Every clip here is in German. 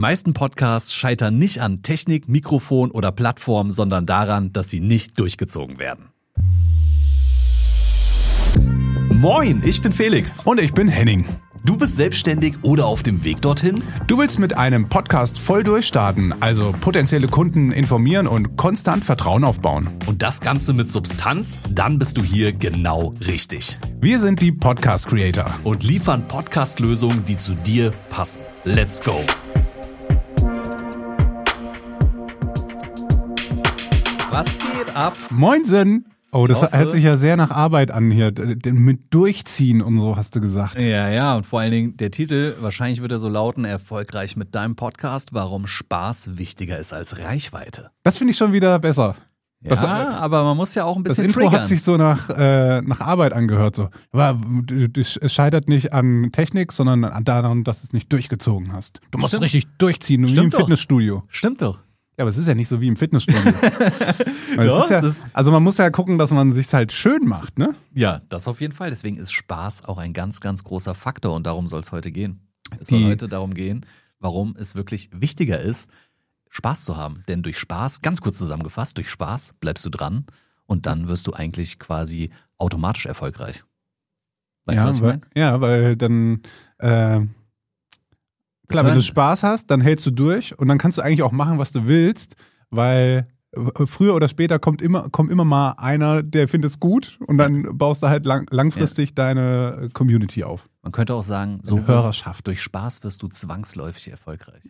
Die meisten Podcasts scheitern nicht an Technik, Mikrofon oder Plattform, sondern daran, dass sie nicht durchgezogen werden. Moin, ich bin Felix. Und ich bin Henning. Du bist selbstständig oder auf dem Weg dorthin? Du willst mit einem Podcast voll durchstarten, also potenzielle Kunden informieren und konstant Vertrauen aufbauen. Und das Ganze mit Substanz? Dann bist du hier genau richtig. Wir sind die Podcast Creator und liefern Podcast-Lösungen, die zu dir passen. Let's go! Was geht ab? Moinsen! Oh, das hört sich ja sehr nach Arbeit an hier. Mit Durchziehen und so hast du gesagt. Ja, und vor allen Dingen der Titel, wahrscheinlich wird er so lauten, erfolgreich mit deinem Podcast, warum Spaß wichtiger ist als Reichweite. Das finde ich schon wieder besser. Ja, aber man muss ja auch ein bisschen triggern. Das Intro hat sich so nach Arbeit angehört. So. Aber es scheitert nicht an Technik, sondern daran, dass du es nicht durchgezogen hast. Du musst richtig durchziehen, wie im Fitnessstudio. Stimmt doch. Ja, aber es ist ja nicht so wie im Fitnessstudio. Also man muss ja gucken, dass man es sich halt schön macht, ne? Ja, das auf jeden Fall. Deswegen ist Spaß auch ein ganz, ganz großer Faktor und darum soll es heute gehen. Es soll heute darum gehen, warum es wirklich wichtiger ist, Spaß zu haben. Denn durch Spaß, ganz kurz zusammengefasst, durch Spaß bleibst du dran und dann wirst du eigentlich quasi automatisch erfolgreich. Weißt du, was ich meine? Ja, weil dann klar, wenn du Spaß hast, dann hältst du durch und dann kannst du eigentlich auch machen, was du willst, weil früher oder später kommt immer mal einer, der findet es gut und dann baust du halt langfristig deine Community auf. Man könnte auch sagen, so Hörerschaft, durch Spaß wirst du zwangsläufig erfolgreich.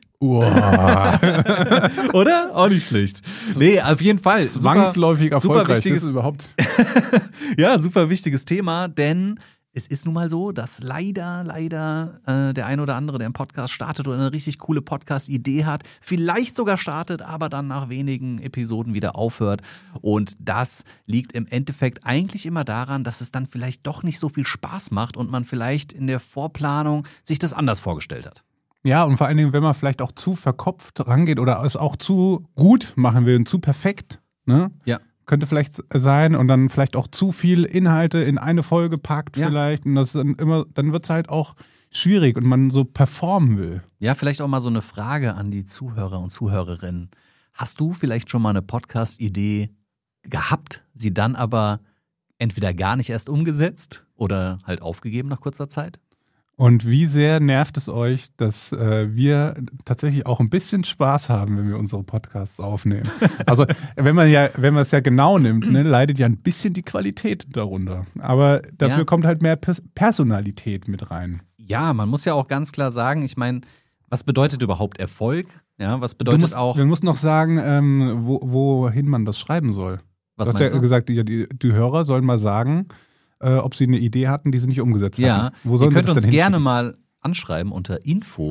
Oder? Auch nicht schlecht. Nee, auf jeden Fall. Zwangsläufig erfolgreich, super das ist überhaupt. Ja, super wichtiges Thema, denn es ist nun mal so, dass leider der ein oder andere, der einen Podcast startet oder eine richtig coole Podcast-Idee hat, vielleicht sogar startet, aber dann nach wenigen Episoden wieder aufhört. Und das liegt im Endeffekt eigentlich immer daran, dass es dann vielleicht doch nicht so viel Spaß macht und man vielleicht in der Vorplanung sich das anders vorgestellt hat. Ja, und vor allen Dingen, wenn man vielleicht auch zu verkopft rangeht oder es auch zu gut machen will und zu perfekt, ne? Ja. Könnte vielleicht sein und dann vielleicht auch zu viel Inhalte in eine Folge packt vielleicht und das dann wird es halt auch schwierig und man so performen will. Ja, vielleicht auch mal so eine Frage an die Zuhörer und Zuhörerinnen. Hast du vielleicht schon mal eine Podcast-Idee gehabt, sie dann aber entweder gar nicht erst umgesetzt oder halt aufgegeben nach kurzer Zeit? Und wie sehr nervt es euch, dass wir tatsächlich auch ein bisschen Spaß haben, wenn wir unsere Podcasts aufnehmen? Also wenn man es ja genau nimmt, ne, leidet ja ein bisschen die Qualität darunter. Aber dafür kommt halt mehr Personalität mit rein. Ja, man muss ja auch ganz klar sagen, ich meine, was bedeutet überhaupt Erfolg? Ja, was bedeutet auch... Wir müssen noch sagen, wohin man das schreiben soll. Was du hast ja gesagt, die Hörer sollen mal sagen, ob sie eine Idee hatten, die sie nicht umgesetzt hatten. Ja, ihr könnt uns gerne mal anschreiben unter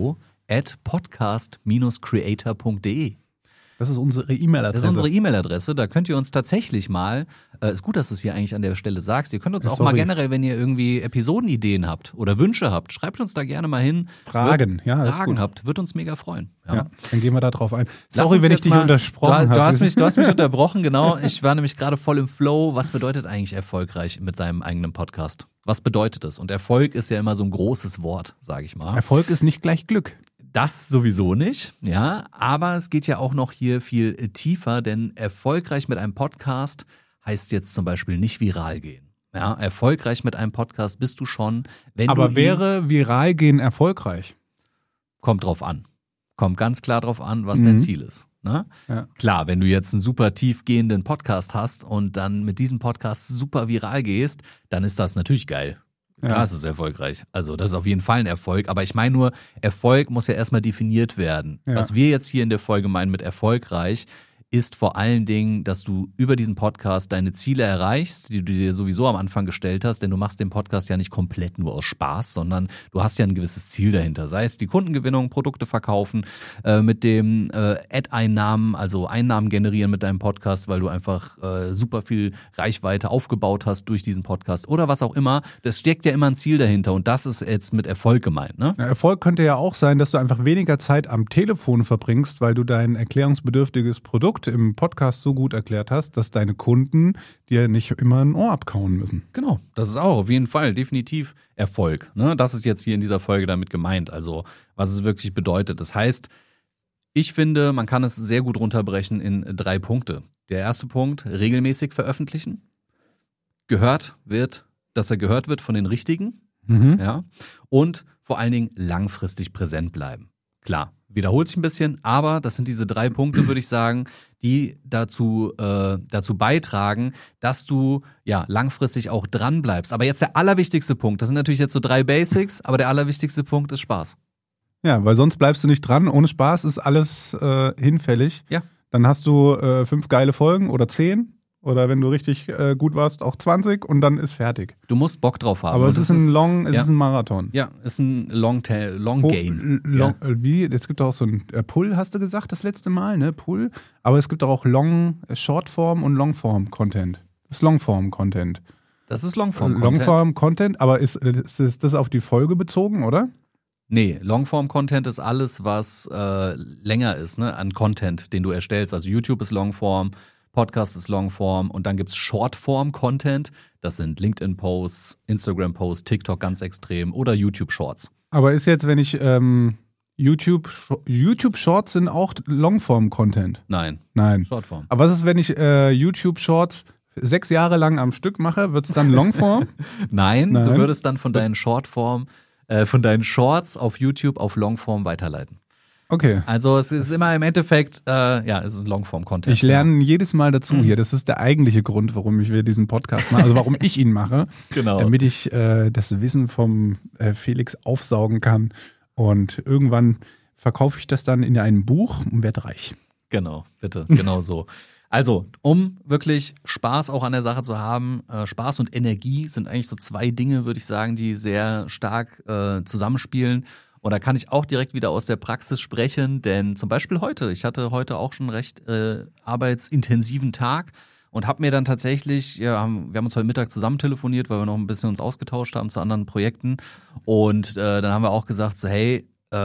info@podcast-creator.de. Das ist unsere E-Mail-Adresse. Das ist unsere E-Mail-Adresse. Da könnt ihr uns tatsächlich mal, ist gut, dass du es hier eigentlich an der Stelle sagst, ihr könnt uns auch mal generell, wenn ihr irgendwie Episodenideen habt oder Wünsche habt, schreibt uns da gerne mal hin. Fragen habt, wird uns mega freuen. Ja, dann gehen wir da drauf ein. Sorry, wenn ich dich unterbrochen habe. Du hast mich unterbrochen, genau. Ich war nämlich gerade voll im Flow. Was bedeutet eigentlich erfolgreich mit seinem eigenen Podcast? Was bedeutet das? Und Erfolg ist ja immer so ein großes Wort, sage ich mal. Erfolg ist nicht gleich Glück. Das sowieso nicht, ja, aber es geht ja auch noch hier viel tiefer, denn erfolgreich mit einem Podcast heißt jetzt zum Beispiel nicht viral gehen. Ja, erfolgreich mit einem Podcast bist du schon, wenn aber wäre viral gehen erfolgreich? Kommt drauf an. Kommt ganz klar drauf an, was dein Ziel ist. Ne? Ja. Klar, wenn du jetzt einen super tiefgehenden Podcast hast und dann mit diesem Podcast super viral gehst, dann ist das natürlich geil. Klar, es ist erfolgreich. Also das ist auf jeden Fall ein Erfolg. Aber ich meine nur, Erfolg muss ja erstmal definiert werden. Ja. Was wir jetzt hier in der Folge meinen mit erfolgreich, ist vor allen Dingen, dass du über diesen Podcast deine Ziele erreichst, die du dir sowieso am Anfang gestellt hast, denn du machst den Podcast ja nicht komplett nur aus Spaß, sondern du hast ja ein gewisses Ziel dahinter, sei es die Kundengewinnung, Produkte verkaufen, mit dem Ad-Einnahmen, also Einnahmen generieren mit deinem Podcast, weil du einfach super viel Reichweite aufgebaut hast durch diesen Podcast oder was auch immer. Das steckt ja immer ein Ziel dahinter und das ist jetzt mit Erfolg gemeint, ne? Ja, Erfolg könnte ja auch sein, dass du einfach weniger Zeit am Telefon verbringst, weil du dein erklärungsbedürftiges Produkt im Podcast so gut erklärt hast, dass deine Kunden dir nicht immer ein Ohr abkauen müssen. Genau, das ist auch auf jeden Fall definitiv Erfolg. Ne? Das ist jetzt hier in dieser Folge damit gemeint, also was es wirklich bedeutet. Das heißt, Ich finde, man kann es sehr gut runterbrechen in 3 Punkte. Der erste Punkt, regelmäßig veröffentlichen. Dass er gehört wird von den Richtigen. Ja. Und vor allen Dingen langfristig präsent bleiben. Klar, wiederholt sich ein bisschen, aber das sind diese 3 Punkte, würde ich sagen, die dazu beitragen, dass du ja langfristig auch dran bleibst. Aber jetzt der allerwichtigste Punkt, das sind natürlich jetzt so 3 Basics, aber der allerwichtigste Punkt ist Spaß. Ja, weil sonst bleibst du nicht dran. Ohne Spaß ist alles hinfällig. Ja. Dann hast du 5 geile Folgen oder 10. Oder wenn du richtig gut warst, auch 20 und dann ist fertig. Du musst Bock drauf haben. Aber es ist ein Marathon. Ja, ist ein Long Game. Wie? Es gibt auch so ein Pull, hast du gesagt, das letzte Mal, ne? Pull. Aber es gibt auch Shortform und Longform-Content. Das ist Longform-Content. Das ist Longform-Content. Longform-Content, aber ist das auf die Folge bezogen, oder? Nee, Longform-Content ist alles, was länger ist, ne? An Content, den du erstellst. Also YouTube ist Longform, Podcast ist Longform und dann gibt's Shortform-Content. Das sind LinkedIn-Posts, Instagram-Posts, TikTok ganz extrem oder YouTube-Shorts. Aber ist jetzt, wenn ich YouTube-Shorts sind auch Longform-Content? Nein. Shortform. Aber was ist, wenn ich YouTube-Shorts 6 Jahre lang am Stück mache? Wird's dann Longform? Nein, du würdest dann von deinen Shorts auf YouTube auf Longform weiterleiten. Okay. Also es ist immer im Endeffekt, es ist Longform-Content. Ich lerne jedes Mal dazu hier. Das ist der eigentliche Grund, warum wir diesen Podcast machen, also warum ich ihn mache. Genau. Damit ich das Wissen vom Felix aufsaugen kann. Und irgendwann verkaufe ich das dann in einem Buch und werde reich. Genau, bitte, genau so. Also, um wirklich Spaß auch an der Sache zu haben, Spaß und Energie sind eigentlich so 2 Dinge, würde ich sagen, die sehr stark zusammenspielen. Und da kann ich auch direkt wieder aus der Praxis sprechen, denn zum Beispiel ich hatte heute auch schon einen recht arbeitsintensiven Tag und habe mir dann tatsächlich, wir haben uns heute Mittag zusammen telefoniert, weil wir noch ein bisschen uns ausgetauscht haben zu anderen Projekten und dann haben wir auch gesagt, so hey,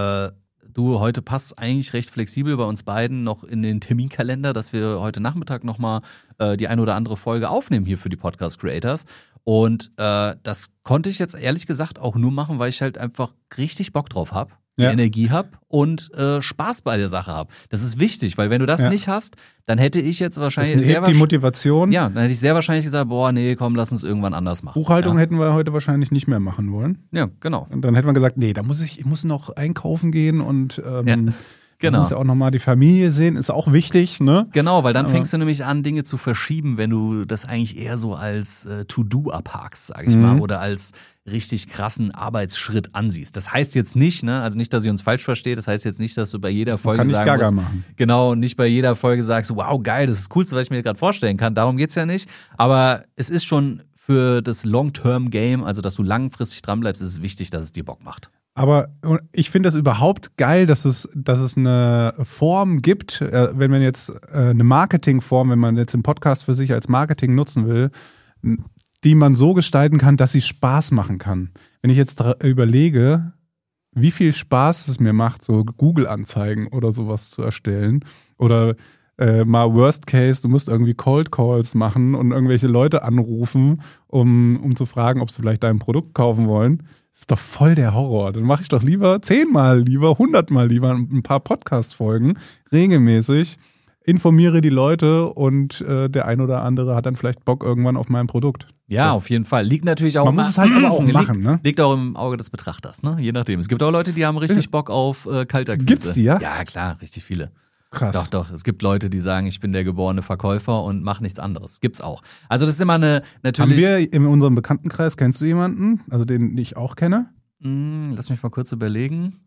du, heute passt eigentlich recht flexibel bei uns beiden noch in den Terminkalender, dass wir heute Nachmittag nochmal die eine oder andere Folge aufnehmen hier für die Podcast Creators. Und das konnte ich jetzt ehrlich gesagt auch nur machen, weil ich halt einfach richtig Bock drauf habe, Energie habe und Spaß bei der Sache habe. Das ist wichtig, weil wenn du das nicht hast, dann hätte ich jetzt wahrscheinlich die Motivation. Ja, dann hätte ich sehr wahrscheinlich gesagt, boah, nee, komm, lass uns irgendwann anders machen. Buchhaltung hätten wir heute wahrscheinlich nicht mehr machen wollen. Ja, genau. Und dann hätten wir gesagt, nee, ich muss noch einkaufen gehen und Genau. Man muss ja auch nochmal die Familie sehen, ist auch wichtig, ne? Genau, weil dann fängst du nämlich an, Dinge zu verschieben, wenn du das eigentlich eher so als To-Do abhakst, sag ich mal, oder als richtig krassen Arbeitsschritt ansiehst. Das heißt jetzt nicht, ne, also nicht, dass ihr uns falsch versteht, das heißt jetzt nicht, dass du bei jeder Folge sagen musst, genau, und nicht bei jeder Folge sagst, wow, geil, das ist das Coolste, was ich mir gerade vorstellen kann, darum geht's ja nicht, aber es ist schon für das Long-Term-Game, also dass du langfristig dranbleibst, ist es wichtig, dass es dir Bock macht. Aber ich finde das überhaupt geil, dass es eine Form gibt, wenn man jetzt eine Marketingform, wenn man jetzt den Podcast für sich als Marketing nutzen will, die man so gestalten kann, dass sie Spaß machen kann. Wenn ich jetzt überlege, wie viel Spaß es mir macht, so Google-Anzeigen oder sowas zu erstellen oder mal Worst Case, du musst irgendwie Cold Calls machen und irgendwelche Leute anrufen, um zu fragen, ob sie vielleicht dein Produkt kaufen wollen. Das ist doch voll der Horror. Dann mache ich doch lieber 10-mal lieber, 100-mal lieber ein paar Podcast-Folgen regelmäßig, informiere die Leute und der ein oder andere hat dann vielleicht Bock irgendwann auf mein Produkt. Ja, auf jeden Fall. Liegt natürlich auch Man muss es halt aber auch machen, ne? Liegt auch im Auge des Betrachters, ne? Je nachdem. Es gibt auch Leute, die haben richtig Bock auf Kaltakquise. Gibt's die, ja? Ja, klar, richtig viele. Krass. Doch. Es gibt Leute, die sagen, ich bin der geborene Verkäufer und mache nichts anderes. Gibt's auch. Also das ist immer natürlich. Haben wir in unserem Bekanntenkreis, kennst du jemanden, also den ich auch kenne? Lass mich mal kurz überlegen.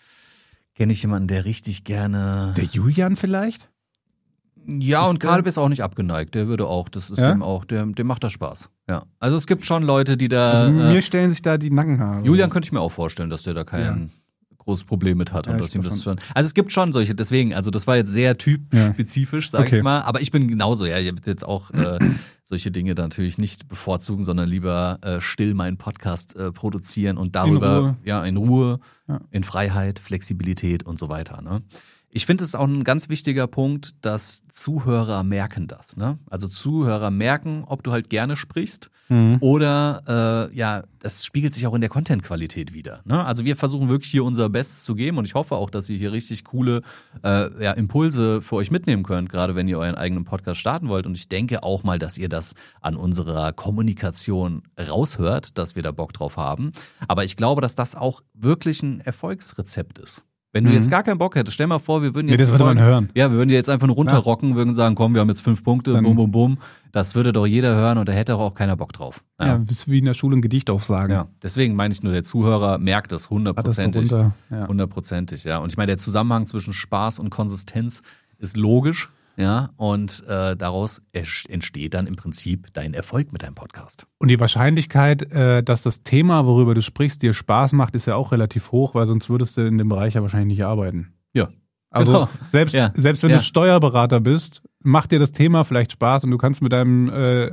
Kenne ich jemanden, der richtig gerne. Der Julian vielleicht? Ja, und Karl ist auch nicht abgeneigt. Der würde auch, das ist dem auch, dem macht das Spaß. Ja. Also es gibt schon Leute, die da. Also mir stellen sich da die Nackenhaare. Julian könnte ich mir auch vorstellen, dass der da kein großes Problem mit hat und dass ihm das schon. Also es gibt schon solche, deswegen, also das war jetzt sehr typspezifisch, sag ich mal, aber ich bin genauso, ich habe jetzt auch solche Dinge da natürlich nicht bevorzugen, sondern lieber still meinen Podcast produzieren und darüber in Ruhe, in Freiheit, Flexibilität und so weiter, ne? Ich finde es auch ein ganz wichtiger Punkt, dass Zuhörer merken das. Ne? Also Zuhörer merken, ob du halt gerne sprichst oder das spiegelt sich auch in der Content-Qualität wieder. Ne? Also wir versuchen wirklich hier unser Bestes zu geben und ich hoffe auch, dass ihr hier richtig coole Impulse für euch mitnehmen könnt, gerade wenn ihr euren eigenen Podcast starten wollt. Und ich denke auch mal, dass ihr das an unserer Kommunikation raushört, dass wir da Bock drauf haben. Aber ich glaube, dass das auch wirklich ein Erfolgsrezept ist. Wenn du jetzt gar keinen Bock hättest, stell mal vor, wir würden jetzt das würde man hören. Ja, wir würden jetzt einfach nur runterrocken, würden sagen, komm, wir haben jetzt 5 Punkte, bum, bum, bum. Das würde doch jeder hören und da hätte auch keiner Bock drauf. Ja, bist wie in der Schule ein Gedicht aufsagen. Ja, deswegen meine ich nur, der Zuhörer merkt es 100%. 100%, ja. Und ich meine, der Zusammenhang zwischen Spaß und Konsistenz ist logisch, ja, und daraus entsteht dann im Prinzip dein Erfolg mit deinem Podcast. Und die Wahrscheinlichkeit, dass das Thema, worüber du sprichst, dir Spaß macht, ist ja auch relativ hoch, weil sonst würdest du in dem Bereich ja wahrscheinlich nicht arbeiten. Ja. Also selbst wenn du Steuerberater bist, macht dir das Thema vielleicht Spaß und du kannst mit deinem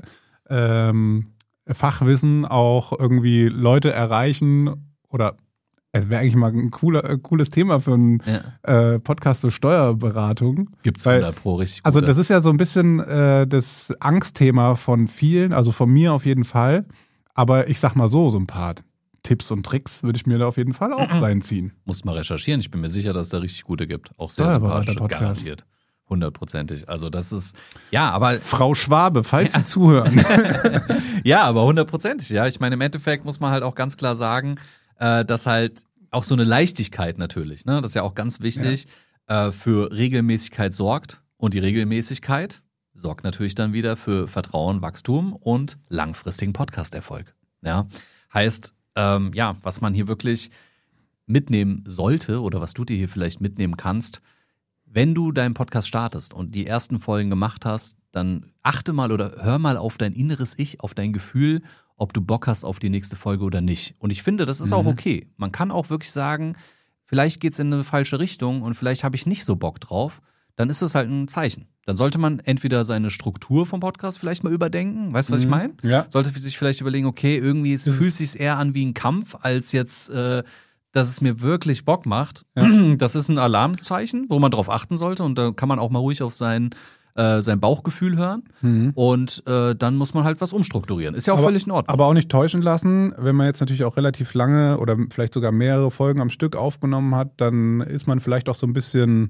Fachwissen auch irgendwie Leute erreichen oder es wäre eigentlich mal ein cooles Thema für einen Podcast zur Steuerberatung. Gibt's 100 Pro richtig gute. Also das ist ja so ein bisschen das Angstthema von vielen, also von mir auf jeden Fall. Aber ich sag mal so ein paar Tipps und Tricks würde ich mir da auf jeden Fall auch reinziehen. Muss mal recherchieren. Ich bin mir sicher, dass es da richtig gute gibt. Auch sehr sympathisch, garantiert. 100%. Also das ist, aber... Frau Schwabe, falls Sie zuhören. Ja, aber 100%. Ja, ich meine, im Endeffekt muss man halt auch ganz klar sagen, dass halt auch so eine Leichtigkeit natürlich, ne, das ist ja auch ganz wichtig, für Regelmäßigkeit sorgt. Und die Regelmäßigkeit sorgt natürlich dann wieder für Vertrauen, Wachstum und langfristigen Podcast-Erfolg. Ja, heißt, was man hier wirklich mitnehmen sollte oder was du dir hier vielleicht mitnehmen kannst, wenn du deinen Podcast startest und die ersten Folgen gemacht hast, dann achte mal oder hör mal auf dein inneres Ich, auf dein Gefühl, ob du Bock hast auf die nächste Folge oder nicht. Und ich finde, das ist auch okay. Man kann auch wirklich sagen, vielleicht geht's in eine falsche Richtung und vielleicht habe ich nicht so Bock drauf. Dann ist das halt ein Zeichen. Dann sollte man entweder seine Struktur vom Podcast vielleicht mal überdenken. Weißt du, was ich meine? Ja. Sollte sich vielleicht überlegen, okay, irgendwie fühlt es sich eher an wie ein Kampf, als jetzt, dass es mir wirklich Bock macht. Ja. Das ist ein Alarmzeichen, wo man drauf achten sollte. Und da kann man auch mal ruhig auf sein Bauchgefühl hören und dann muss man halt was umstrukturieren. Ist ja auch völlig in Ordnung. Aber auch nicht täuschen lassen, wenn man jetzt natürlich auch relativ lange oder vielleicht sogar mehrere Folgen am Stück aufgenommen hat, dann ist man vielleicht auch so ein bisschen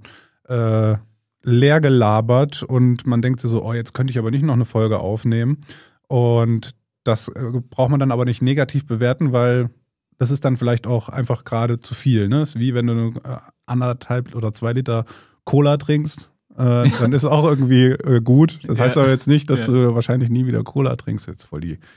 leer gelabert und man denkt sich so, jetzt könnte ich aber nicht noch eine Folge aufnehmen. Und das braucht man dann aber nicht negativ bewerten, weil das ist dann vielleicht auch einfach gerade zu viel. Ne? Das ist wie wenn du 1,5 oder 2 Liter Cola trinkst. Dann ist auch irgendwie gut. Das heißt aber jetzt nicht, dass du wahrscheinlich nie wieder Cola trinkst. Jetzt voll die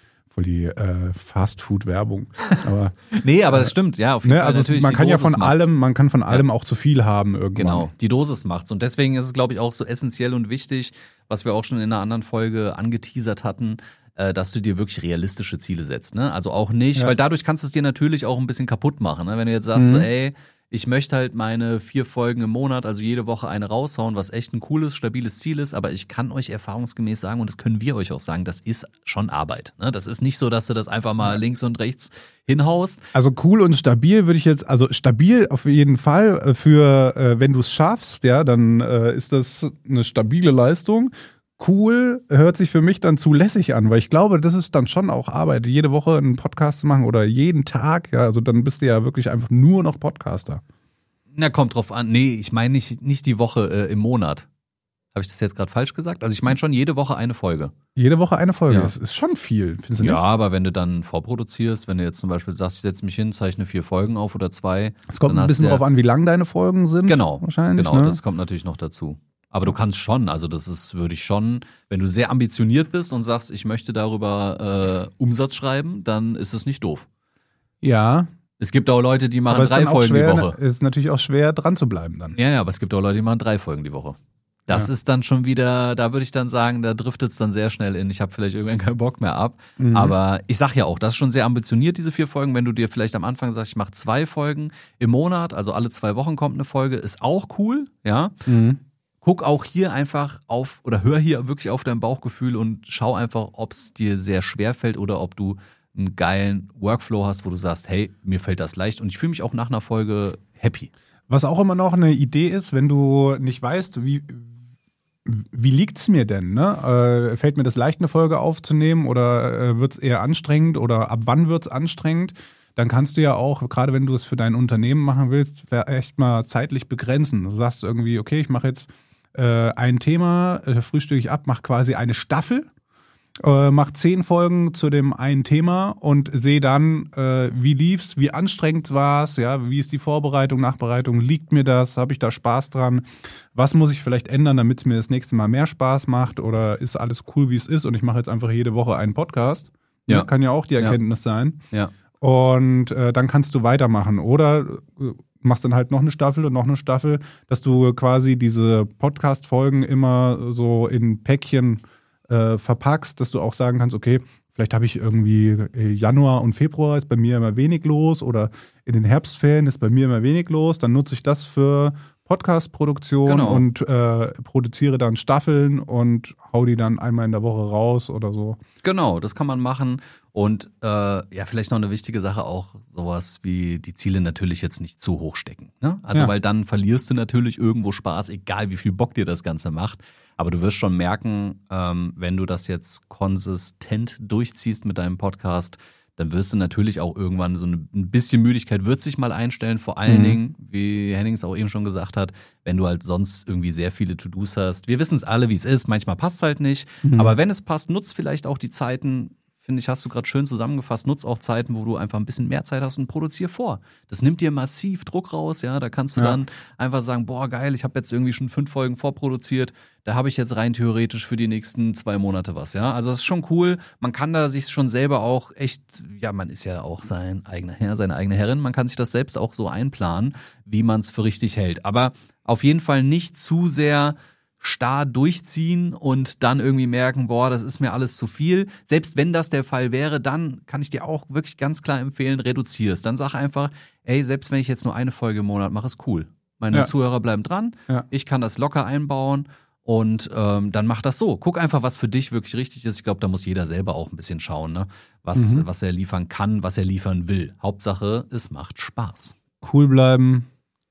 Fast-Food-Werbung. Aber, nee, aber das stimmt, ja, auf jeden Fall. Also natürlich man kann ja von allem auch zu viel haben irgendwann. Genau, die Dosis macht's. Und deswegen ist es, glaube ich, auch so essentiell und wichtig, was wir auch schon in einer anderen Folge angeteasert hatten, dass du dir wirklich realistische Ziele setzt. Ne? Also auch nicht, weil dadurch kannst du es dir natürlich auch ein bisschen kaputt machen. Ne? Wenn du jetzt sagst, so, ich möchte halt meine 4 Folgen im Monat, also jede Woche eine raushauen, was echt ein cooles, stabiles Ziel ist, aber ich kann euch erfahrungsgemäß sagen, und das können wir euch auch sagen, das ist schon Arbeit. Ne? Das ist nicht so, dass du das einfach mal links und rechts hinhaust. Also cool und stabil würde ich jetzt, also stabil auf jeden Fall für, wenn du es schaffst, ja, dann ist das eine stabile Leistung. Cool hört sich für mich dann zu lässig an, weil ich glaube, das ist dann schon auch Arbeit, jede Woche einen Podcast zu machen oder jeden Tag, ja, also dann bist du ja wirklich einfach nur noch Podcaster. Na, kommt drauf an. Nee, ich meine nicht die Woche im Monat. Habe ich das jetzt gerade falsch gesagt? Also ich meine schon jede Woche eine Folge. Jede Woche eine Folge, das ist schon viel, findest du nicht? Ja, aber wenn du dann vorproduzierst, wenn du jetzt zum Beispiel sagst, ich setze mich hin, zeichne 4 Folgen auf oder 2. Es kommt ein bisschen drauf an, wie lang deine Folgen sind. Genau, wahrscheinlich. Genau, ne? Das kommt natürlich noch dazu. Aber du kannst schon, also das ist, würde ich schon, wenn du sehr ambitioniert bist und sagst, ich möchte darüber Umsatz schreiben, dann ist es nicht doof. Ja. Es gibt auch Leute, die machen 3 Folgen die Woche. Ist natürlich auch schwer, dran zu bleiben dann. Ja, aber es gibt auch Leute, die machen 3 Folgen die Woche. Das ist dann schon wieder, da würde ich dann sagen, da driftet es dann sehr schnell in, ich habe vielleicht irgendwann keinen Bock mehr ab. Aber ich sag ja auch, das ist schon sehr ambitioniert, diese 4 Folgen. Wenn du dir vielleicht am Anfang sagst, ich mache 2 Folgen im Monat, also alle 2 Wochen kommt eine Folge, ist auch cool, ja. Guck auch hier einfach auf oder hör hier wirklich auf dein Bauchgefühl und schau einfach, ob es dir sehr schwer fällt oder ob du einen geilen Workflow hast, wo du sagst, hey, mir fällt das leicht und ich fühle mich auch nach einer Folge happy. Was auch immer noch eine Idee ist, wenn du nicht weißt, wie liegt's mir denn? Ne? Fällt mir das leicht, eine Folge aufzunehmen oder wird's eher anstrengend oder ab wann wird's anstrengend? Dann kannst du ja auch, gerade wenn du es für dein Unternehmen machen willst, echt mal zeitlich begrenzen. Du sagst irgendwie, okay, ich mache jetzt ein Thema, frühstücke ich ab, mache quasi eine Staffel, mache 10 Folgen zu dem einen Thema und sehe dann, wie lief's, wie anstrengend war's, ja, wie ist die Vorbereitung, Nachbereitung, liegt mir das, habe ich da Spaß dran, was muss ich vielleicht ändern, damit es mir das nächste Mal mehr Spaß macht oder ist alles cool, wie es ist und ich mache jetzt einfach jede Woche einen Podcast. Ja. Kann ja auch die Erkenntnis sein. Ja. Und dann kannst du weitermachen oder machst dann halt noch eine Staffel und noch eine Staffel, dass du quasi diese Podcast-Folgen immer so in Päckchen verpackst, dass du auch sagen kannst, okay, vielleicht habe ich irgendwie Januar und Februar ist bei mir immer wenig los oder in den Herbstferien ist bei mir immer wenig los, dann nutze ich das für Podcast-Produktion und produziere dann Staffeln und hau die dann einmal in der Woche raus oder so. Genau, das kann man machen. Und vielleicht noch eine wichtige Sache auch, sowas wie die Ziele natürlich jetzt nicht zu hoch stecken. Ne? Also weil dann verlierst du natürlich irgendwo Spaß, egal wie viel Bock dir das Ganze macht. Aber du wirst schon merken, wenn du das jetzt konsistent durchziehst mit deinem Podcast, dann wirst du natürlich auch irgendwann so ein bisschen Müdigkeit wird sich mal einstellen. Vor allen Dingen, wie Hennings auch eben schon gesagt hat, wenn du halt sonst irgendwie sehr viele To-Dos hast. Wir wissen es alle, wie es ist. Manchmal passt es halt nicht. Aber wenn es passt, nutzt vielleicht auch die Zeiten, finde ich, hast du gerade schön zusammengefasst, nutzt auch Zeiten, wo du einfach ein bisschen mehr Zeit hast und produzier vor. Das nimmt dir massiv Druck raus, ja, da kannst du dann einfach sagen, boah, geil, ich habe jetzt irgendwie schon 5 Folgen vorproduziert, da habe ich jetzt rein theoretisch für die nächsten 2 Monate was, ja. Also das ist schon cool, man kann da sich schon selber auch echt, ja, man ist ja auch sein eigener Herr, seine eigene Herrin, man kann sich das selbst auch so einplanen, wie man es für richtig hält. Aber auf jeden Fall nicht zu sehr starr durchziehen und dann irgendwie merken, boah, das ist mir alles zu viel. Selbst wenn das der Fall wäre, dann kann ich dir auch wirklich ganz klar empfehlen, reduzierst. Dann sag einfach, ey, selbst wenn ich jetzt nur eine Folge im Monat mache, ist cool. Meine Zuhörer bleiben dran, ich kann das locker einbauen und dann mach das so. Guck einfach, was für dich wirklich richtig ist. Ich glaube, da muss jeder selber auch ein bisschen schauen, ne? Was er liefern kann, was er liefern will. Hauptsache, es macht Spaß. Cool bleiben,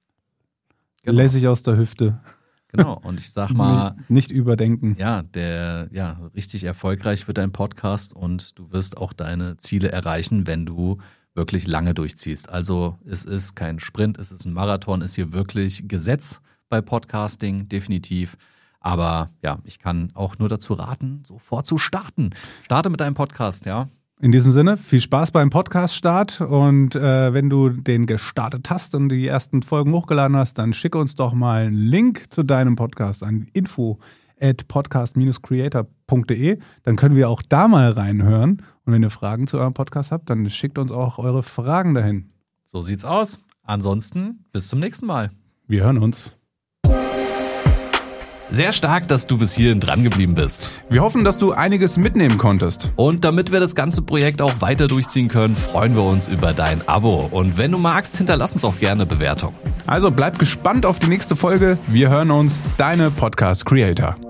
lässig aus der Hüfte. Genau, und ich sag mal, nicht überdenken. Ja, richtig erfolgreich wird dein Podcast und du wirst auch deine Ziele erreichen, wenn du wirklich lange durchziehst. Also es ist kein Sprint, es ist ein Marathon, ist hier wirklich Gesetz bei Podcasting, definitiv. Aber ja, ich kann auch nur dazu raten, sofort zu starten. Starte mit deinem Podcast, ja. In diesem Sinne, viel Spaß beim Podcast-Start und wenn du den gestartet hast und die ersten Folgen hochgeladen hast, dann schicke uns doch mal einen Link zu deinem Podcast an info@podcast-creator.de. Dann können wir auch da mal reinhören und wenn ihr Fragen zu eurem Podcast habt, dann schickt uns auch eure Fragen dahin. So sieht's aus. Ansonsten bis zum nächsten Mal. Wir hören uns. Sehr stark, dass du bis hierhin dran geblieben bist. Wir hoffen, dass du einiges mitnehmen konntest. Und damit wir das ganze Projekt auch weiter durchziehen können, freuen wir uns über dein Abo. Und wenn du magst, hinterlass uns auch gerne eine Bewertung. Also bleib gespannt auf die nächste Folge. Wir hören uns, deine Podcast Creator.